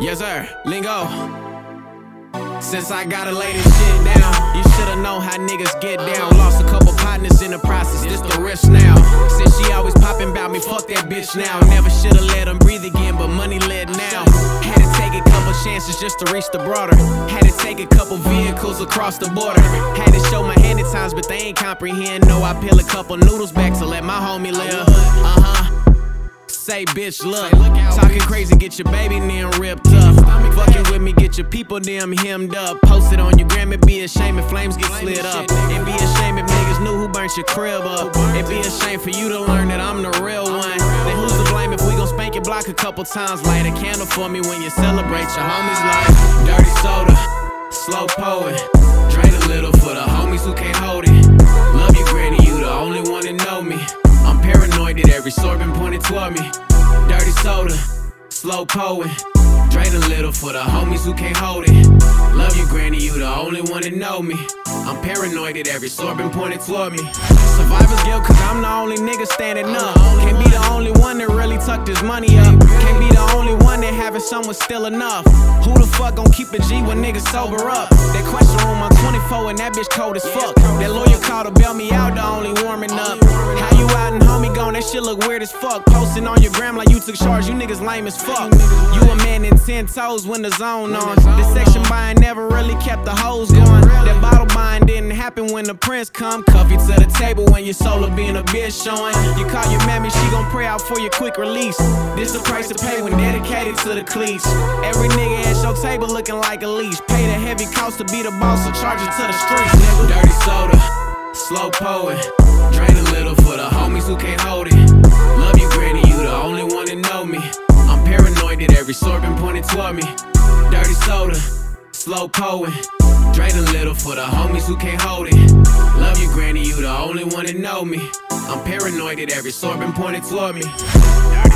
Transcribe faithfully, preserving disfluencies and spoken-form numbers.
Yes, sir. Lingo. Since I gotta lay this shit down, you should've known how niggas get down. Lost a couple partners in the process, this the risk now. Since she always popping about me, fuck that bitch now. Never should've let him breathe again, but money led now. Had to take a couple chances just to reach the border. Had to take a couple vehicles across the border. Had to show my hand at times, but they ain't comprehend. No, I peel a couple noodles back to let my homie live. Uh-huh. Say bitch look, talking crazy, get your baby name ripped up. Fucking with me, get your people them hemmed up. Post it on your gram, it be a shame if flames get slid up. It be a shame if niggas knew who burnt your crib up. It be a shame for you to learn that I'm the real one. Then who's to blame if we gon' spank your block a couple times? Light a candle for me when you celebrate your homies like dirty soda, slow poet. Drain a little for the homies who can't hold it. Love you granny, you the only one that know me. I'm paranoid that every sword been pointed toward me. Dirty soda, slow poet. Drain a little for the homies who can't hold it. Love you granny, you the only one that know me. I'm paranoid that every sword been pointed toward me. Survivor's guilt cause I'm the only nigga standing up. Can't be the only one that really tucked his money up. Can't be the only one that having someone still enough. Who the fuck gon' keep a G when niggas sober up? That question room on twenty-four and that bitch cold as fuck. That lawyer called to bail me out, the only warming up. How you out and homie gone, that shit look weird as fuck. Posting on your gram like you took charge, you niggas lame as fuck. You a man in ten toes when the zone on. This section buying never really kept the hoes going. That bottle buying didn't happen when the prince come. Cuff you to the table when your solar being a bitch showing. You call your mammy, she gon' pray out for your quick release. This the price to pay when dedicated to the cleats. Every nigga at your table looking like a leash. Pay the heavy cost to be the boss, so charge it to the streets, nigga. Dirty soda, slow poet. Drain a little for the homies who can't hold it. Love you granny, you the only one that know me. I'm paranoid that every sword been pointed toward me. Dirty soda, slow poet. Drain a little for the homies who can't hold it. Love you granny, you the only one that know me. I'm paranoid that every sword been pointed toward me.